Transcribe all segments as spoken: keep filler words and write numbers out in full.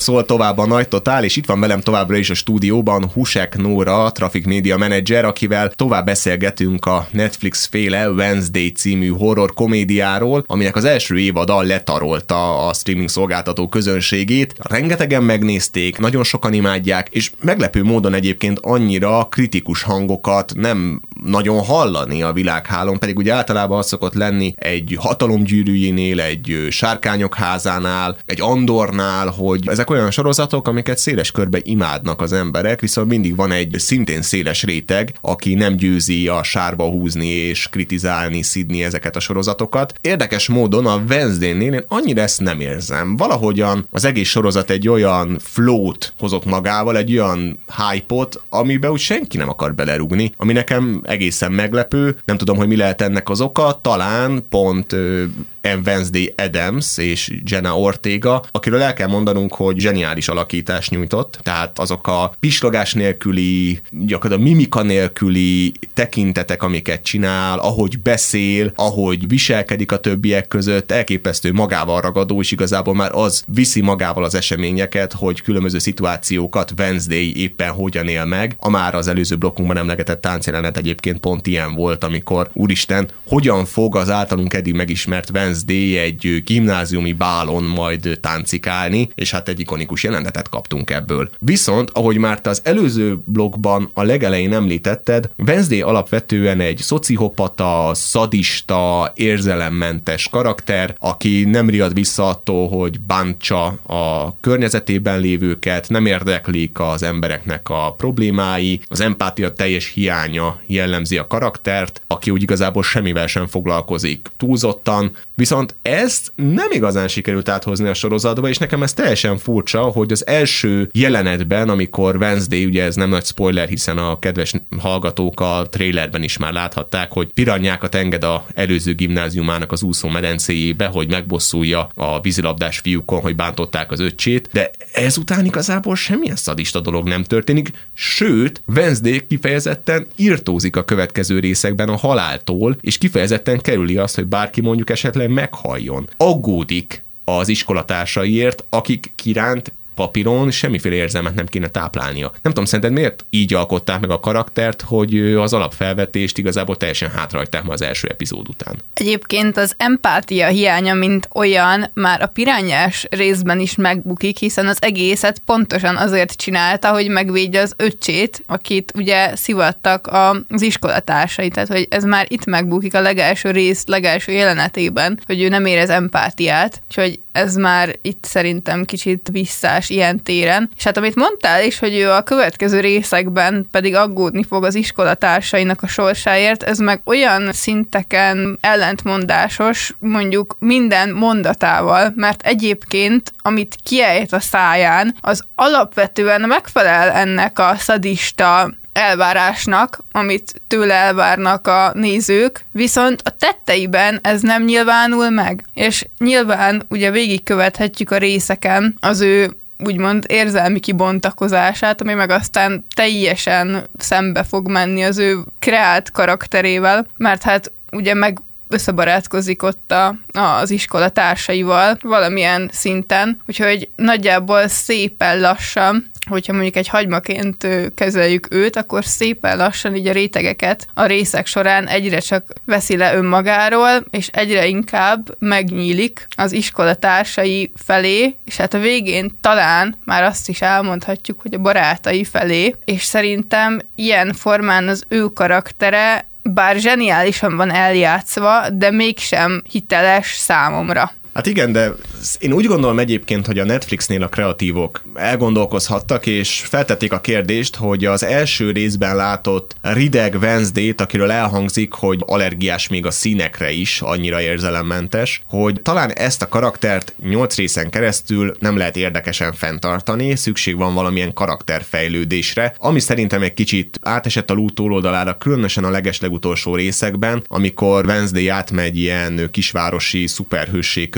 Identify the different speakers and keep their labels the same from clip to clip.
Speaker 1: Szól tovább a Nagy Totál, és itt van velem továbbra is a stúdióban Husek Nóra, Traffic Media Manager, akivel tovább beszélgetünk a Netflix féle Wednesday című horror komédiáról, aminek az első évada letarolta a streaming szolgáltató közönségét. Rengetegen megnézték, nagyon sokan imádják, és meglepő módon egyébként annyira kritikus hangokat nem nagyon hallani a világhálón, pedig ugye általában az szokott lenni egy hatalomgyűrűjénél, egy Sárkányok házánál, egy Andornál, hogy ezek olyan sorozatok, amiket széles körbe imádnak az emberek, viszont mindig van egy szintén széles réteg, aki nem győzi a sárba húzni és kritizálni, szidni ezeket a sorozatokat. Érdekes módon a Wednesday-nél én annyira ezt nem érzem. Valahogyan az egész sorozat egy olyan flow-t hozott magával, egy olyan hype-ot, amiben úgy senki nem akar belerugni, ami nekem egészen meglepő. Nem tudom, hogy mi lehet ennek az oka, talán pont uh, Wednesday Addams és Jenna Ortega, akiről el kell mondanunk, hogy zseniális alakítást nyújtott, tehát azok a pislogás nélküli, gyakorlatilag mimika nélküli tekintetek, amiket csinál, ahogy beszél, ahogy viselkedik a többiek között, elképesztő magával ragadó, és igazából már az viszi magával az eseményeket, hogy különböző szituációkat Wednesday éppen hogyan él meg. A már az előző blokkunkban emlegetett táncjelenet egyébként pont ilyen volt, amikor úristen, hogyan fog az általunk eddig megismert Wednesday egy gimnáziumi bálon majd táncikálni, és hát egy ikonikus jelenetet kaptunk ebből. Viszont, ahogy már te az előző blogban a legelején említetted, Wednesday alapvetően egy szociopata, szadista, érzelemmentes karakter, aki nem riad vissza attól, hogy bántsa a környezetében lévőket, nem érdeklik az embereknek a problémái, az empátia teljes hiánya jellemzi a karaktert, aki úgy igazából semmivel sem foglalkozik túlzottan, viszont ezt nem igazán sikerült áthozni a sorozatba, és nekem ez teljesen furcsa, hogy az első jelenetben, amikor Wednesday, ugye ez nem nagy spoiler, hiszen a kedves hallgatók a trailerben is már láthatták, hogy piranyákat enged a előző gimnáziumának az úszómedencéjébe, hogy megbosszulja a vízilabdás fiúkon, hogy bántották az öccsét, de ezután igazából semmilyen szadista dolog nem történik, sőt, Wednesday kifejezetten irtózik a következő részekben a haláltól, és kifejezetten kerüli azt, hogy bárki mondjuk esetleg meghalljon. Aggódik az iskolatársaiért, akik iránt papíron semmiféle érzelmet nem kéne táplálnia. Nem tudom, szerinted miért így alkották meg a karaktert, hogy az alapfelvetést igazából teljesen hátrahagyták ma az első epizód után?
Speaker 2: Egyébként az empátia hiánya, mint olyan, már a pirányás részben is megbukik, hiszen az egészet pontosan azért csinálta, hogy megvédje az öccsét, akit ugye szivattak az iskolatársai. Tehát, hogy ez már itt megbukik a legelső rész, legelső jelenetében, hogy ő nem érez empátiát, úgyhogy ez már itt szerintem kicsit visszás ilyen téren. És hát amit mondtál is, hogy ő a következő részekben pedig aggódni fog az iskolatársainak a sorsáért, ez meg olyan szinteken ellentmondásos, mondjuk minden mondatával, mert egyébként, amit kiejt a száján, az alapvetően megfelel ennek a szadista elvárásnak, amit tőle elvárnak a nézők, viszont a tetteiben ez nem nyilvánul meg. És nyilván ugye végigkövethetjük a részeken az ő úgymond érzelmi kibontakozását, ami meg aztán teljesen szembe fog menni az ő kreált karakterével, mert hát ugye meg összebarátkozik ott a, az iskola társaival valamilyen szinten, úgyhogy nagyjából szépen lassan, hogyha mondjuk egy hagymaként kezeljük őt, akkor szépen lassan így a rétegeket a részek során egyre csak veszi le önmagáról, és egyre inkább megnyílik az iskola társai felé, és hát a végén talán már azt is elmondhatjuk, hogy a barátai felé, és szerintem ilyen formán az ő karaktere bár zseniálisan van eljátszva, de mégsem hiteles számomra.
Speaker 1: Hát igen, de én úgy gondolom egyébként, hogy a Netflixnél a kreatívok elgondolkozhattak, és feltették a kérdést, hogy az első részben látott rideg Wednesday-t, akiről elhangzik, hogy allergiás még a színekre is, annyira érzelemmentes, hogy talán ezt a karaktert nyolc részen keresztül nem lehet érdekesen fenntartani, szükség van valamilyen karakterfejlődésre, ami szerintem egy kicsit átesett a ló túloldalára, különösen a legeslegutolsó részekben, amikor Wednesday átmegy ilyen kisvárosi szuperhősség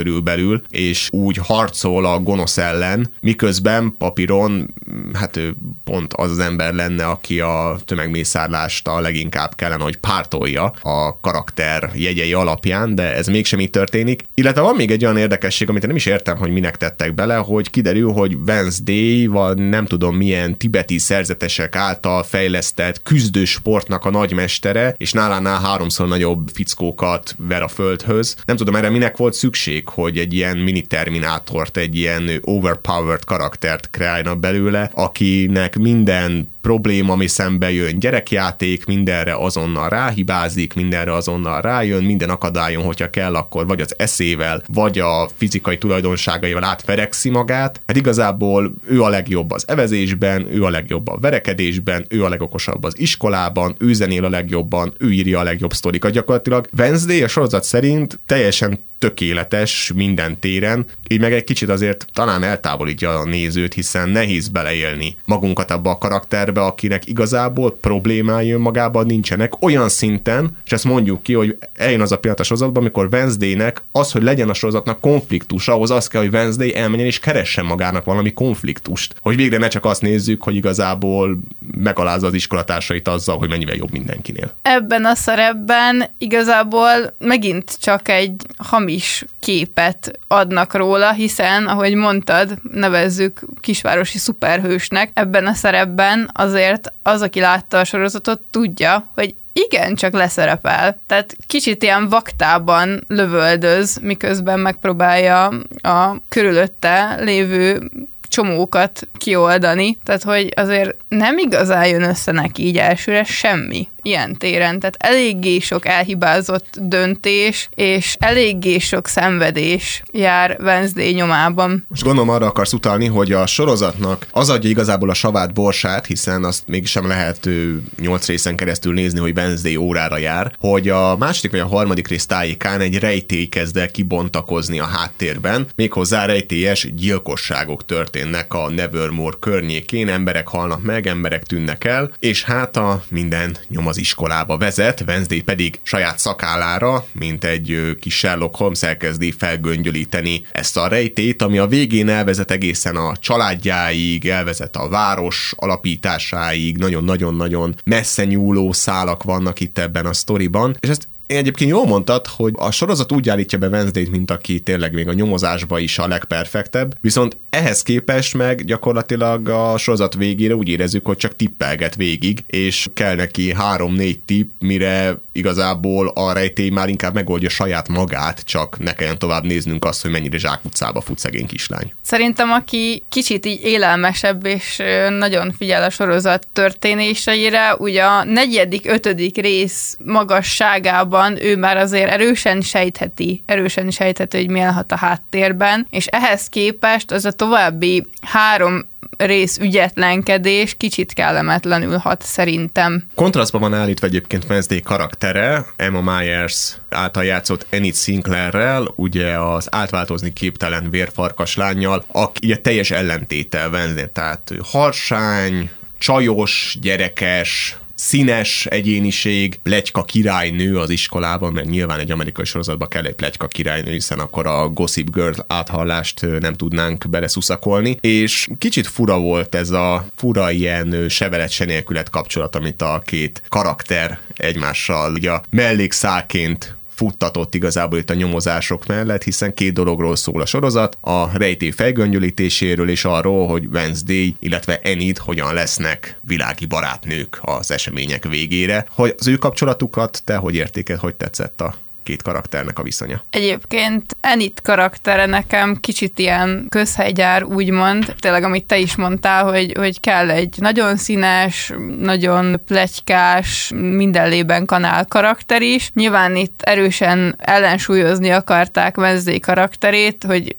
Speaker 1: körülbelül, és úgy harcol a gonosz ellen, miközben papíron, hát ő pont az az ember lenne, aki a tömegmészárlást a leginkább kellene, hogy pártolja a karakter jegyei alapján, de ez mégsem így történik. Illetve van még egy olyan érdekesség, amit én nem is értem, hogy minek tettek bele, hogy kiderül, hogy Wednesday, vagy nem tudom milyen tibeti szerzetesek által fejlesztett küzdősportnak a nagymestere, és nálánál háromszor nagyobb fickókat ver a földhöz. Nem tudom, erre minek volt szükség, hogy egy ilyen mini terminátort, egy ilyen overpowered karaktert kreálnak belőle, akinek minden probléma, ami szembe jön, gyerekjáték, mindenre azonnal ráhibázik, mindenre azonnal rájön, minden akadályon, hogyha kell, akkor vagy az eszével, vagy a fizikai tulajdonságaival átverekszi magát. Hát igazából ő a legjobb az evezésben, ő a legjobb a verekedésben, ő a legokosabb az iskolában, ő zenél a legjobban, ő írja a legjobb sztorikat. Gyakorlatilag Wednesday a sorozat szerint teljesen tökéletes minden téren, így meg egy kicsit azért talán eltávolítja a nézőt, hiszen nehéz beleélni magunkat abba a karakterbe, akinek igazából problémái önmagában nincsenek olyan szinten, és ezt mondjuk ki, hogy eljön az a pillanat a sorozatban, amikor Wednesdaynek az, hogy legyen a sorozatnak konfliktus, ahhoz az kell, hogy Wednesday elmenjen és keressen magának valami konfliktust, hogy végre ne csak azt nézzük, hogy igazából megalázza az iskolatársait azzal, hogy mennyivel jobb mindenkinél.
Speaker 2: Ebben a szerepben igazából megint csak egy hamis képet adnak róla, hiszen, ahogy mondtad, nevezzük kisvárosi szuperhősnek, ebben a szerepben azért az, aki látta a sorozatot, tudja, hogy igen, csak leszerepel. Tehát kicsit ilyen vaktában lövöldöz, miközben megpróbálja a körülötte lévő csomókat kioldani, tehát hogy azért nem igazán jön össze neki így elsőre semmi ilyen téren, tehát eléggé sok elhibázott döntés, és eléggé sok szenvedés jár Wednesday nyomában.
Speaker 1: Most gondolom arra akarsz utalni, hogy a sorozatnak az adja igazából a savát borsát, hiszen azt mégsem lehet nyolc részen keresztül nézni, hogy Wednesday órára jár, hogy a második vagy a harmadik rész tájékán egy rejtély kezd el kibontakozni a háttérben, méghozzá rejtélyes gyilkosságok történnek a Nevermore környékén, emberek halnak meg, emberek tűnnek el, és hát a minden nyom az iskolába vezet, Wednesday pedig saját szakállára, mint egy kis Sherlock Holmes elkezdi felgöngyölíteni ezt a rejtét, ami a végén elvezet egészen a családjáig, elvezet a város alapításáig, nagyon-nagyon-nagyon messze nyúló szálak vannak itt ebben a sztoriban, és ezt én egyébként jól mondtad, hogy a sorozat úgy állítja be Wednesdayt, mint aki tényleg még a nyomozásba is a legperfektebb, viszont ehhez képest meg gyakorlatilag a sorozat végére úgy érezzük, hogy csak tippelget végig, és kell neki három-négy tipp, mire igazából a rejtély már inkább megoldja saját magát, csak ne kelljen tovább néznünk azt, hogy mennyire zsákutcába fut szegény kislány.
Speaker 2: Szerintem, aki kicsit így élelmesebb és nagyon figyel a sorozat történéseire, ugye a negyedik, ötödik rész magasságában ő már azért erősen sejtheti, erősen sejtheti, hogy mi állhat a háttérben, és ehhez képest az a további három rész ügyetlenkedés kicsit kellemetlenül hat szerintem.
Speaker 1: Kontrasztban van állítva egyébként Wednesday karaktere, Emma Myers által játszott Enid Sinclairrel, ugye az átváltozni képtelen vérfarkas lánnyal, aki ugye teljes ellentétel Wednesday, tehát harsány, csajos, gyerekes, színes egyéniség, pletyka királynő az iskolában, mert nyilván egy amerikai sorozatban kell egy pletyka királynő, hiszen akkor a Gossip Girl áthallást nem tudnánk beleszuszakolni, és kicsit fura volt ez a fura ilyen sevelet se nélkület kapcsolat, amit a két karakter egymással ugye a mellékszálként futtatott igazából itt a nyomozások mellett, hiszen két dologról szól a sorozat, a rejtély felgöngyölítéséről és arról, hogy Wednesday, illetve Enid hogyan lesznek világi barátnők az események végére. Hogy az ő kapcsolatukat te hogy értékeled, hogy tetszett a két karakternek a viszonya?
Speaker 2: Egyébként Enid karaktere nekem kicsit ilyen közhelygyár, úgymond. Tényleg, amit te is mondtál, hogy, hogy kell egy nagyon színes, nagyon pletykás, mindenlében kanál karakter is. Nyilván itt erősen ellensúlyozni akarták Wednesday karakterét, hogy egy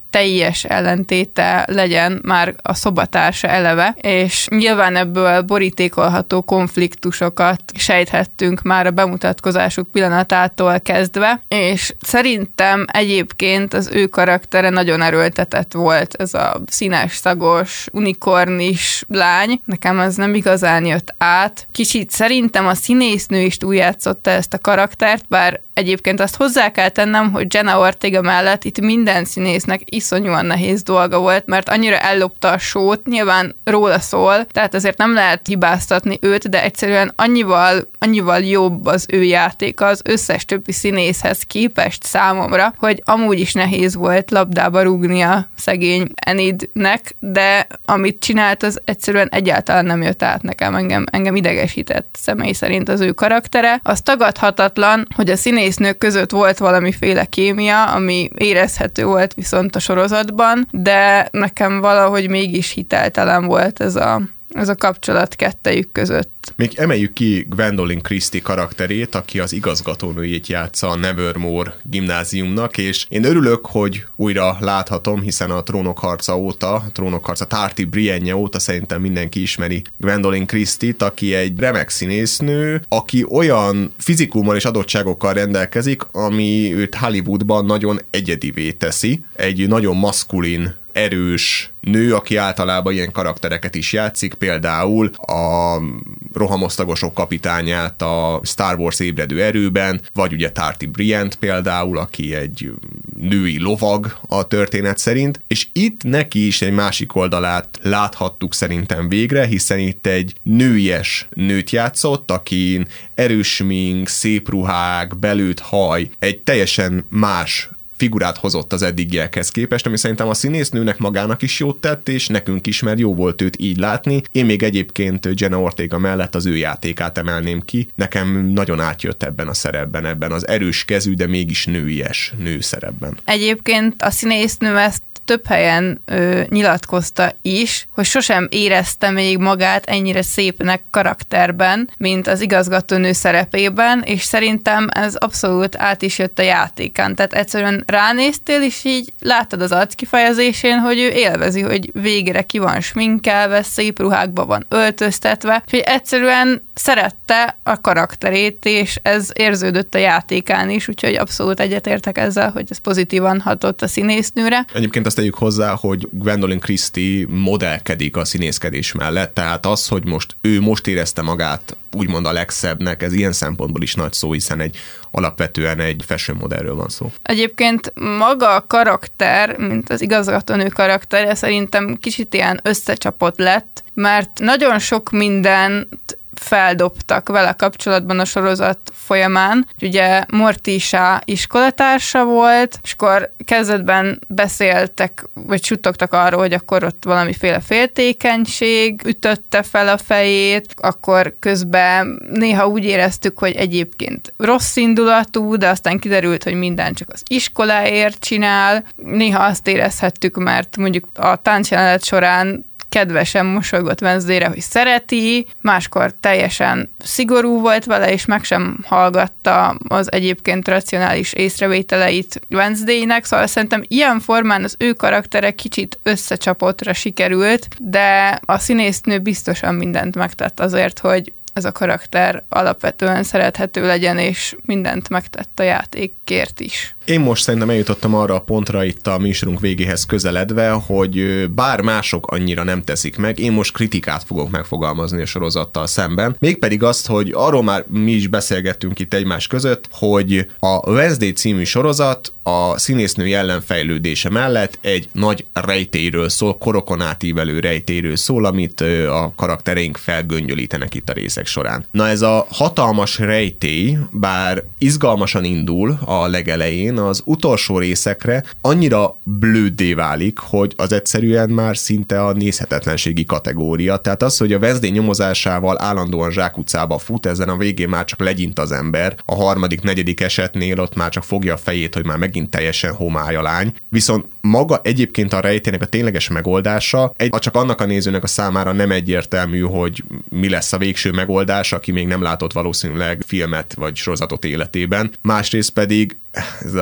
Speaker 2: teljes ellentéte legyen már a szobatársa eleve, és nyilván ebből borítékolható konfliktusokat sejthettünk már a bemutatkozásuk pillanatától kezdve, és szerintem egyébként az ő karaktere nagyon erőltetett volt, ez a színes, szagos, unikornis lány. Nekem ez nem igazán jött át. Kicsit szerintem a színésznő is túljátszotta ezt a karaktert, bár egyébként azt hozzá kell tennem, hogy Jenna Ortega mellett itt minden színésznek iszonyúan nehéz dolga volt, mert annyira ellopta a sót, nyilván róla szól, tehát azért nem lehet hibáztatni őt, de egyszerűen annyival, annyival jobb az ő játéka az összes többi színészhez képest számomra, hogy amúgy is nehéz volt labdába rúgnia szegény Enidnek, de amit csinált, az egyszerűen egyáltalán nem jött át nekem, engem, engem idegesített személy szerint az ő karaktere. Az tagadhatatlan, hogy a színész nők között volt valamiféle kémia, ami érezhető volt viszont a sorozatban, de nekem valahogy mégis hiteltelen volt ez a, ez a kapcsolat kettejük között.
Speaker 1: Még emeljük ki Gwendolyn Christie karakterét, aki az igazgatónőjét játsza a Nevermore gimnáziumnak, és én örülök, hogy újra láthatom, hiszen a Trónok harca óta, a Trónok harca Tarty Brienne óta szerintem mindenki ismeri Gwendolyn Christie-t, aki egy remek színésznő, aki olyan fizikummal és adottságokkal rendelkezik, ami őt Hollywoodban nagyon egyedivé teszi. Egy nagyon maszkulin, erős nő, aki általában ilyen karaktereket is játszik, például a rohamosztagosok kapitányát a Star Wars ébredő erőben, vagy ugye Tarty Brienne például, aki egy női lovag a történet szerint, és itt neki is egy másik oldalát láthattuk szerintem végre, hiszen itt egy nőies nőt játszott, akin erős smink, szép ruhák, belőtt haj, egy teljesen más figurát hozott az eddigiekhez képest, ami szerintem a színésznőnek magának is jót tett, és nekünk is, mert jó volt őt így látni. Én még egyébként Jenna Ortega mellett az ő játékát emelném ki. Nekem nagyon átjött ebben a szerepben, ebben az erős kezű, de mégis nőies nő szerepben.
Speaker 2: Egyébként a színésznő ezt több helyen ö, nyilatkozta is, hogy sosem érezte még magát ennyire szépnek karakterben, mint az igazgatónő szerepében, és szerintem ez abszolút át is jött a játékán. Tehát egyszerűen ránéztél, és így láttad az arckifejezésén, hogy ő élvezi, hogy végre ki van sminkelve, szép ruhákba van öltöztetve, hogy egyszerűen szerette a karakterét, és ez érződött a játékán is, úgyhogy abszolút egyetértek ezzel, hogy ez pozitívan hatott a színésznőre.
Speaker 1: Egyébként azt tegyük hozzá, hogy Gwendolyn Christie modellkedik a színészkedés mellett, tehát az, hogy most ő most érezte magát úgymond a legszebbnek, ez ilyen szempontból is nagy szó, hiszen egy alapvetően egy fashion modellről van szó.
Speaker 2: Egyébként maga a karakter, mint az igazgatónő karaktere szerintem kicsit ilyen összecsapott lett, mert nagyon sok mindent feldobtak vele kapcsolatban a sorozat folyamán. Ugye Morticia iskolatársa volt, és akkor kezdetben beszéltek, vagy suttogtak arról, hogy akkor ott valamiféle féltékenység ütötte fel a fejét, akkor közben néha úgy éreztük, hogy egyébként rossz indulatú, de aztán kiderült, hogy minden csak az iskoláért csinál. Néha azt érezhettük, mert mondjuk a táncjelenet során kedvesen mosolygott Wednesdayre, hogy szereti, máskor teljesen szigorú volt vele, és meg sem hallgatta az egyébként racionális észrevételeit Wednesdaynek, szóval szerintem ilyen formán az ő karaktere kicsit összecsapottra sikerült, de a színésznő biztosan mindent megtett azért, hogy ez a karakter alapvetően szerethető legyen, és mindent megtett a játékért is.
Speaker 1: Én most szerintem eljutottam arra a pontra itt a műsorunk végéhez közeledve, hogy bár mások annyira nem teszik meg, én most kritikát fogok megfogalmazni a sorozattal szemben. Mégpedig azt, hogy arról már mi is beszélgettünk itt egymás között, hogy a Wednesday című sorozat a színésznői ellenfejlődése mellett egy nagy rejtélyről szól, korokon átívelő rejtélyről szól, amit a karaktereink felgöngyölítenek itt a részek során. Na ez a hatalmas rejtély, bár izgalmasan indul a legelején, az utolsó részekre annyira blőddé válik, hogy az egyszerűen már szinte a nézhetetlenségi kategória. Tehát az, hogy a Wednesday nyomozásával állandóan zsákutcába fut, ezen a végén már csak legyint az ember. A harmadik, negyedik esetnél ott már csak fogja a fejét, hogy már megint teljesen homály a lány. Viszont maga egyébként a rejtének a tényleges megoldása, egy, csak annak a nézőnek a számára nem egyértelmű, hogy mi lesz a végső megoldás, aki még nem látott valószínűleg filmet vagy sorozatot életében. Másrészt pedig ez a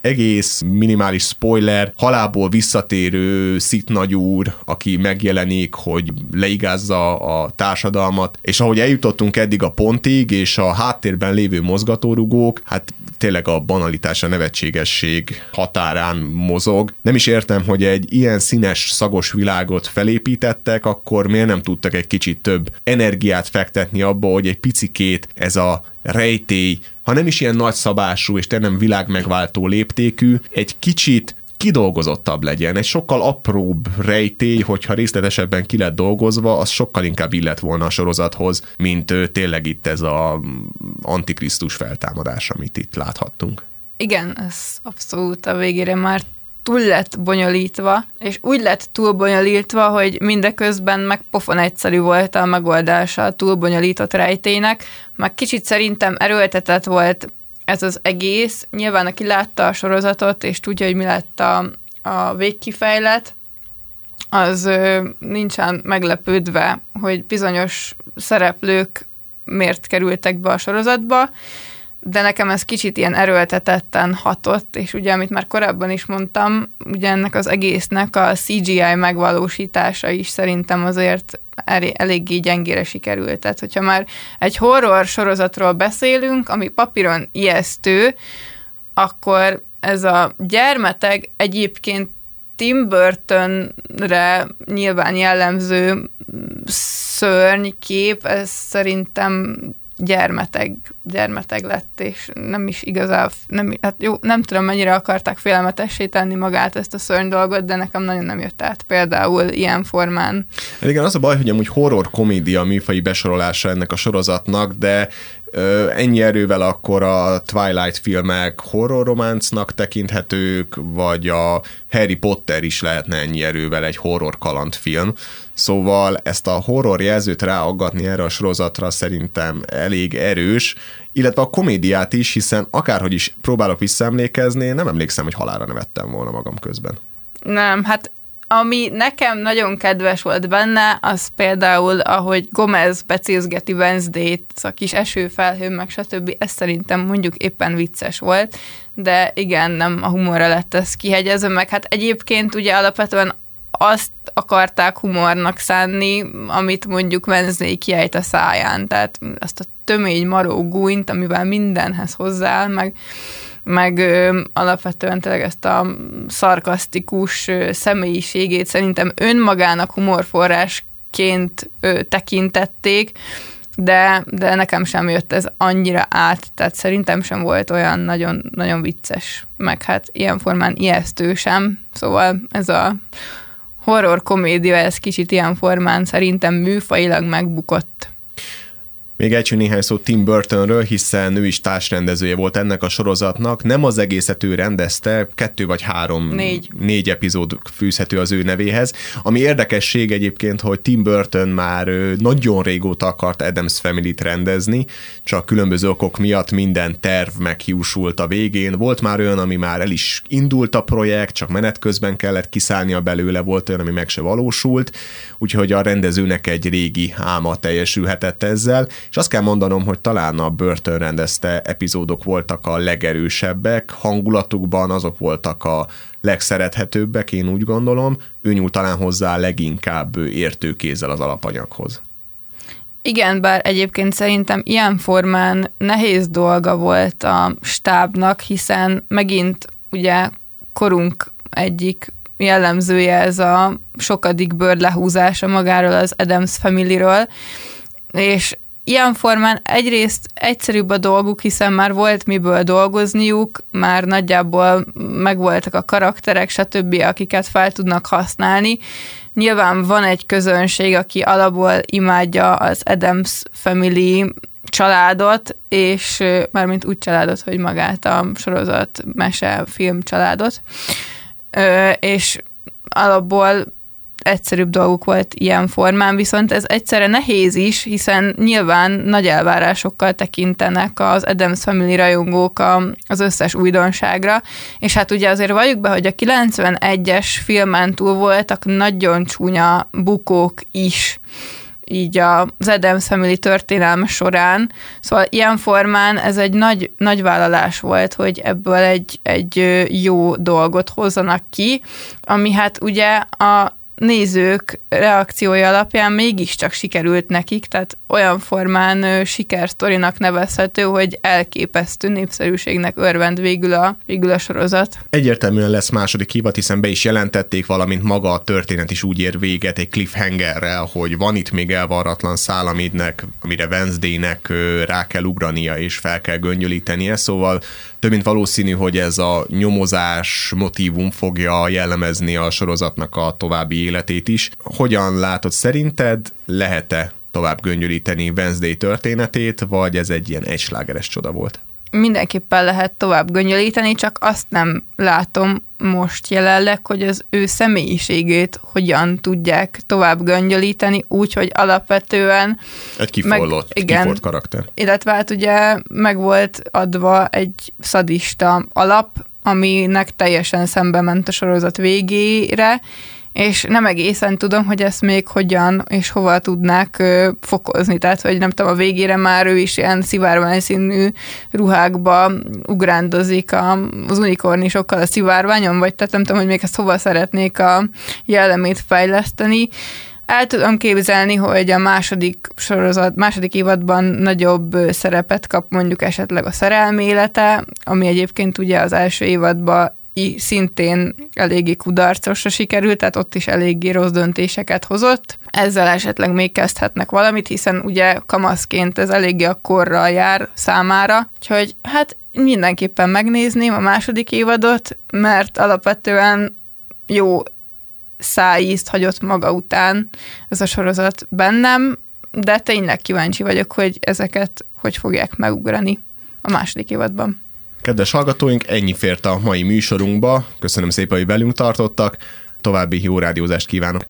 Speaker 1: egész minimális spoiler, halálból visszatérő szitnagyúr, aki megjelenik, hogy leigázza a társadalmat, és ahogy eljutottunk eddig a pontig, és a háttérben lévő mozgatórugók, hát tényleg a banalitás, a nevetségesség határán mozog. Nem is értem, hogy egy ilyen színes, szagos világot felépítettek, akkor miért nem tudtak egy kicsit több energiát fektetni abba, hogy egy picikét ez a rejtély, ha nem is ilyen nagyszabású és nem világmegváltó léptékű, egy kicsit kidolgozottabb legyen. Egy sokkal apróbb rejtély, hogyha részletesebben ki lett dolgozva, az sokkal inkább illet volna a sorozathoz, mint tényleg itt ez a antikrisztus feltámadás, amit itt láthattunk.
Speaker 2: Igen, ez abszolút a végére már túl lett bonyolítva, és úgy lett túl bonyolítva, hogy mindeközben meg pofon egyszerű volt a megoldása a túl bonyolított rejtélynek, meg kicsit szerintem erőltetett volt ez az egész. Nyilván, aki látta a sorozatot, és tudja, hogy mi lett a, a végkifejlet, az ö, nincsen meglepődve, hogy bizonyos szereplők miért kerültek be a sorozatba, de nekem ez kicsit ilyen erőltetetten hatott, és ugye, amit már korábban is mondtam, ugye ennek az egésznek a cé gé í megvalósítása is szerintem azért eléggé gyengére sikerült. Tehát, hogyha már egy horror sorozatról beszélünk, ami papíron ijesztő, akkor ez a gyermeteg egyébként Tim Burtonre nyilván jellemző szörnykép, ez szerintem gyermeteg, gyermeteg lett, és nem is igazán, nem, hát jó, nem tudom, mennyire akarták félelmetessé tenni magát ezt a szörny dolgot, de nekem nagyon nem jött át például ilyen formán.
Speaker 1: Igen, az a baj, hogy amúgy horror komédia műfaji besorolása ennek a sorozatnak, de ö, ennyi erővel akkor a Twilight filmek horror románcnak tekinthetők, vagy a Harry Potter is lehetne ennyi erővel egy horror kalandfilm. Szóval ezt a horror jelzőt ráaggatni erre a sorozatra szerintem elég erős, illetve a komédiát is, hiszen akárhogy is próbálok visszaemlékezni, nem emlékszem, hogy halálra nevettem volna magam közben.
Speaker 2: Nem, hát ami nekem nagyon kedves volt benne, az például, ahogy Gomez becézgeti Wednesday-t, a kis esőfelhő, meg stb. Ez szerintem mondjuk éppen vicces volt, de igen, nem a humorra lett ez kihegyezve, meg hát egyébként ugye alapvetően azt akarták humornak szánni, amit mondjuk Wednesday kiejt a száján, tehát azt a tömény maró gúnyt, amivel mindenhez hozzááll, meg, meg ö, alapvetően tényleg ezt a szarkasztikus ö, személyiségét szerintem önmagának humorforrásként ö, tekintették, de, de nekem sem jött ez annyira át, tehát szerintem sem volt olyan nagyon, nagyon vicces, meg hát ilyen formán ijesztő sem, szóval ez a horror komédia, ez kicsit ilyen formán szerintem műfajilag megbukott.
Speaker 1: Még egy néhány szó Tim Burtonről, hiszen ő is társrendezője volt ennek a sorozatnak. Nem az egészet ő rendezte, kettő vagy három,
Speaker 2: négy,
Speaker 1: négy epizód fűzhető az ő nevéhez. Ami érdekesség egyébként, hogy Tim Burton már nagyon régóta akart Addams Family-t rendezni, csak különböző okok miatt minden terv meghiúsult a végén. Volt már olyan, ami már el is indult a projekt, csak menet közben kellett kiszállnia belőle, volt olyan, ami meg se valósult, úgyhogy a rendezőnek egy régi álma teljesülhetett ezzel. És azt kell mondanom, hogy talán a Burton rendezte epizódok voltak a legerősebbek, hangulatukban azok voltak a legszerethetőbbek, én úgy gondolom, ő nyúlt talán hozzá leginkább értőkézzel az alapanyaghoz.
Speaker 2: Igen, bár egyébként szerintem ilyen formán nehéz dolga volt a stábnak, hiszen megint ugye korunk egyik jellemzője ez a sokadik bőr lehúzása magáról az Addams Family-ről, és ilyen formán egyrészt egyszerűbb a dolguk, hiszen már volt miből dolgozniuk, már nagyjából megvoltak a karakterek, stb., akiket fel tudnak használni. Nyilván van egy közönség, aki alapból imádja az Addams Family családot, és mármint úgy családot, hogy magát a sorozat, mese, film családot, és alapból egyszerűbb dolguk volt ilyen formán, viszont ez egyszerre nehéz is, hiszen nyilván nagy elvárásokkal tekintenek az Addams Family rajongók az összes újdonságra, és hát ugye azért valljuk be, hogy a kilencvenegyes filmen túl voltak nagyon csúnya bukók is, így az Addams Family történelme során. Szóval ilyen formán ez egy nagy, nagy vállalás volt, hogy ebből egy, egy jó dolgot hozzanak ki, ami hát ugye a nézők reakciója alapján mégiscsak sikerült nekik, tehát olyan formán sikersztorinak nevezhető, hogy elképesztő népszerűségnek örvend végül a, végül a sorozat.
Speaker 1: Egyértelműen lesz második évad, hiszen be is jelentették, valamint maga a történet is úgy ér véget egy cliffhangerrel, hogy van itt még elvarratlan szál, aminek, amire Wednesdaynek rá kell ugrania és fel kell göngyölítenie, szóval több mint valószínű, hogy ez a nyomozás motívum fogja jellemezni a sorozatnak a további életét is. Hogyan látod szerinted, lehet-e tovább göngyölíteni Wednesday történetét, vagy ez egy ilyen egyslágeres csoda volt?
Speaker 2: Mindenképpen lehet tovább göngyölíteni, csak azt nem látom most jelenleg, hogy az ő személyiségét hogyan tudják tovább göngyölíteni, úgy, hogy alapvetően...
Speaker 1: Egy kifollott, meg, igen, kifolt karakter.
Speaker 2: Illetve hát ugye meg volt adva egy szadista alap, aminek teljesen szembe ment a sorozat végére, és nem egészen tudom, hogy ezt még hogyan és hova tudnák ö, fokozni. Tehát, hogy nem tudom, a végére már ő is ilyen szivárványszínű ruhákba ugrándozik a, az unikornisokkal a szivárványon, vagy tehát nem tudom, hogy még ezt hova szeretnék a jellemét fejleszteni. El tudom képzelni, hogy a második sorozat, második évadban nagyobb szerepet kap mondjuk esetleg a szerelmélete, ami egyébként ugye az első évadban szintén eléggé kudarcosra sikerült, tehát ott is eléggé rossz döntéseket hozott. Ezzel esetleg még kezdhetnek valamit, hiszen ugye kamaszként ez eléggé a korral jár számára, úgyhogy hát mindenképpen megnézném a második évadot, mert alapvetően jó szájízt hagyott maga után ez a sorozat bennem, de tényleg kíváncsi vagyok, hogy ezeket hogy fogják megugrani a második évadban.
Speaker 1: Kedves hallgatóink, ennyi fért a mai műsorunkba. Köszönöm szépen, hogy velünk tartottak. További jó rádiózást kívánok!